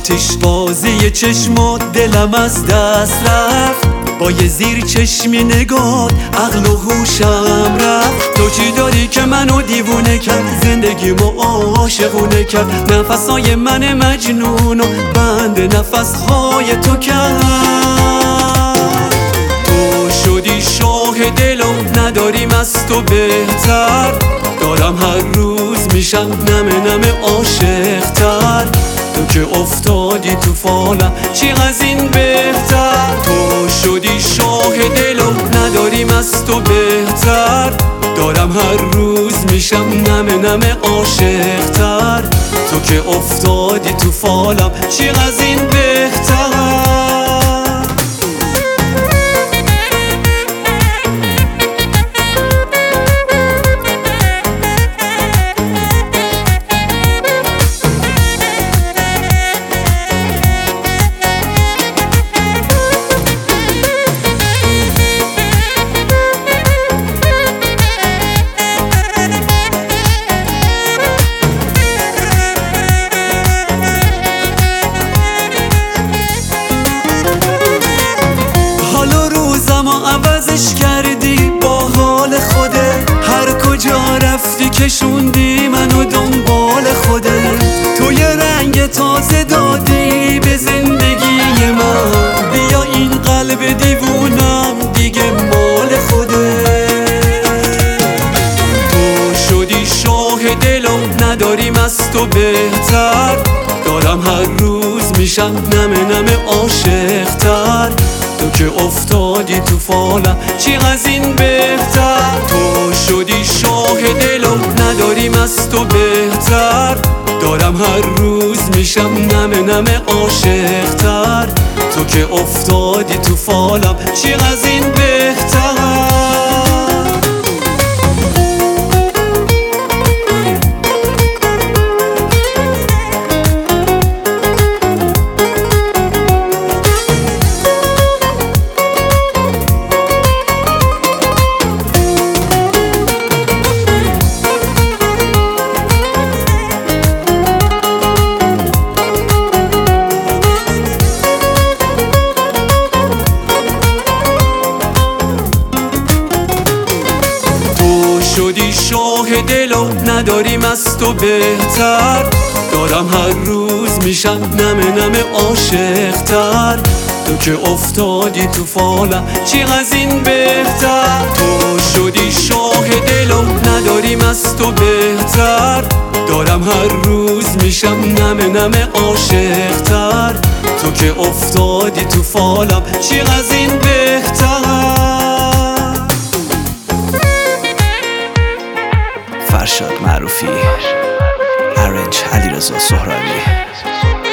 آتش بازی چشمات دلم از دست رفت، با یه زیر چشمی نگات عقل و هوشم رفت. تو چی داری که منو دیوونه کرد، زندگیمو عاشقونه کرد، نفسای من مجنونو بند نفسهای تو کرد. تو شدی شاه دل و نداریم از تو بهتر، دارم هر روز میشم نمه نمه عاشق‌تر. تو که افتادی تو فالم چی از این بهتر، تو شدی شاه دل و نداریم از تو بهتر، دارم هر روز میشم نمه نمه عاشق‌تر. تو که افتادی تو فالم چی از این بهتر. عوضش کردی با حال خوده، هر کجا رفتی کشوندی منو دنبال خوده. تو یه رنگ تازه دادی به زندگی من، بیا این قلب دیوونم دیگه مال خوده. تو شدی شاه دل و نداریم از تو بهتر، دارم هر روز میشم نمه نمه عاشق‌تر. تو که افتادی تو فالم چی از این بهتر، تو شدی شاه دل و نداریم از تو بهتر، دارم هر روز میشم نمه نمه عاشق‌تر. تو که افتادی تو فالم چی از این بهتر. شدی شاه دل و نداریم از تو بهتر، دارم هر روز میشم نمه نمه عاشق‌تر. تو که افتادی تو فالم چی از این بهتر، تو شدی شاه دل و نداریم از تو بهتر، دارم هر روز میشم نمه نمه عاشق‌تر. تو که افتادی تو فالم چی از این بهتر. فرشاد معروفی، ارنج علیرضا سهرابی.